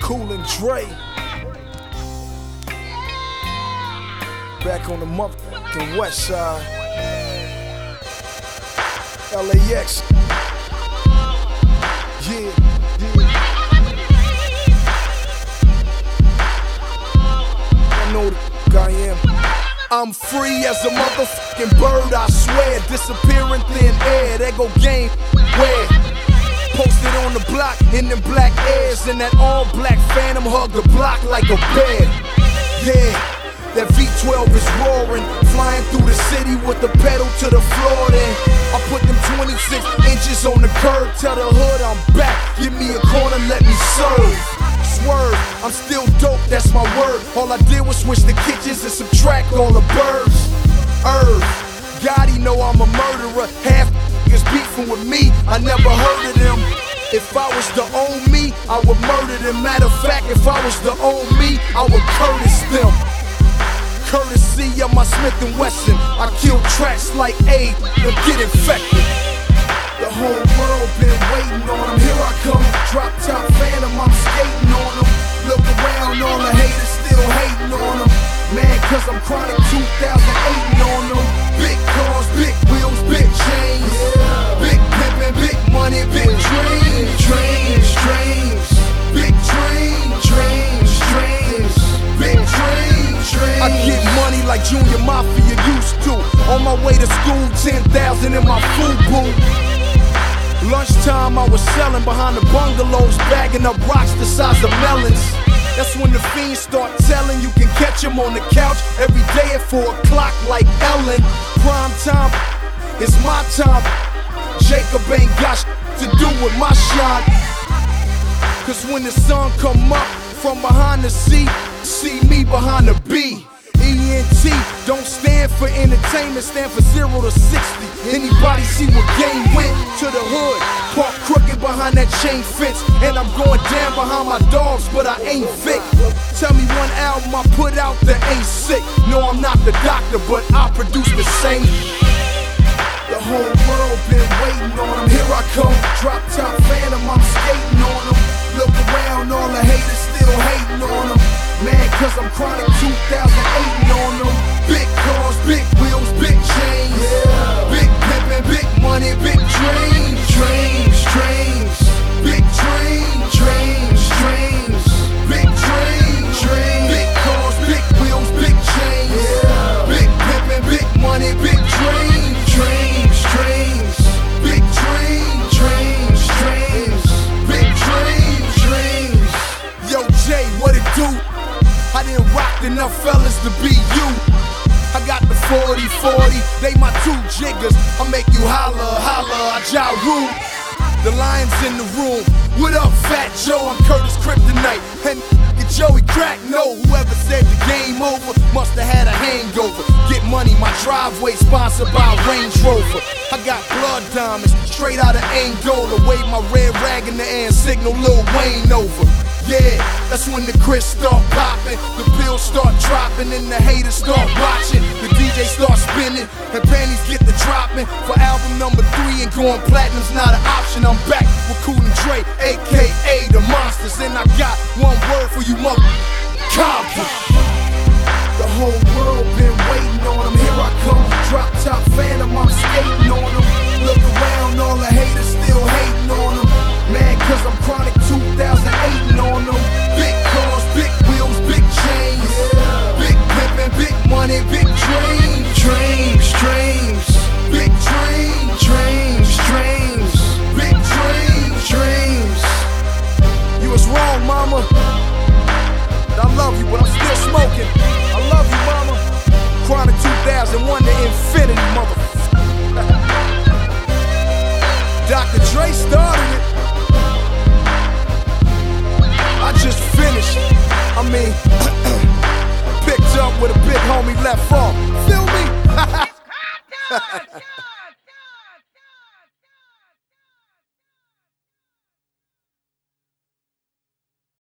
Cool and Dre. Back on the motherfucking west side. LAX. Yeah. I know the I am. I'm free as a motherfucking bird, I swear. Disappearing thin air, there go game. Where? Posted on the block in them black airs, and that all black phantom hug the block like a bear. Yeah, that V12 is roaring, flying through the city with the pedal to the floor. Then I put them 26 inches on the curb, tell the hood I'm back, give me a corner, let me serve. Swerve, I'm still dope, that's my word. All I did was switch the kitchens and subtract all the birds. Gotti know I'm a murderer. Half niggas beefing with me, I never heard of them. If I was to own me, I would murder them. Matter of fact, if I was to own me, I would Curtis them. Courtesy of my Smith & Wesson, I kill tracks like AIDS and get infected. The whole world been waiting on them. Here I come, drop top phantom, I'm skating on them. Look around, all the haters still hating on them. Man, cause I'm chronic 2008 on them. Big cars, big wheels, big chains. Big pimpin', big money, big dreams. Dreams. Big dreams. Big dreams. I get money like Junior Mafia used to. On my way to school, 10,000 in my food booth. Lunchtime I was selling behind the bungalows, bagging up rocks the size of melons. That's when the fiends start telling you can catch them on the couch every day at 4 o'clock like Ellen. Prime time, it's my time. Jacob ain't got to do with my shot. Cause when the sun come up from behind the C, see me behind the B. ENT don't stand for entertainment, stand for 0 to 60. Anybody see what game went to the hood? Park crooked behind that chain fence, and I'm going down behind my dogs, but I ain't Vic. Tell me one album I put out that ain't sick. No, I'm not the doctor, but I produce the same. The whole world been waiting on them. Here I come, drop top phantom, I'm skating on them. Look around, all the haters still hating on them. Man, cause I'm chronic 2008 on them. Big cars, big wheels, big chains. Big pimpin', big money, big dreams. Big dreams. Big dreams. Big cars, big wheels, big chains. Big pimpin', big money, big dreams. Big dreams. Big dreams. Yo, Jay, what it do? I didn't rock enough fellas to be you. I got the 40-40, they my 2 jiggers. I make you holler, I ja rule. The lion's in the room. What up, Fat Joe? I'm Curtis Kryptonite. And Joey Crack, no. Whoever said the game over must have had a hangover. Get money, my driveway sponsored by Range Rover. I got blood diamonds straight out of Angola. Wave my red rag in the air and signal Lil Wayne over. Yeah, that's when the Chris start popping, the bills start dropping, and the haters start watching. The DJ start spinning, and panties get the dropping. For album number 3 and going platinum's not an option. I'm back with Cool and Dre, aka the Monsters, and I got one word for you, mother Compton. The whole world been waiting on them. Here I come, drop top phantom, I'm skating on them. Look around, all the haters still hating on them. Man, cause I'm chronic 2008 on them. Big cars, big wheels, big chains. Big pimpin', big money, big dreams. Big dreams. Big dreams. You was wrong, mama. I love you, but I'm still smoking. I love you, mama. Chronic 2001 to infinity, motherfucker. Dr. Dre started it. I just finished. I mean, picked up with a big homie left off. Feel me?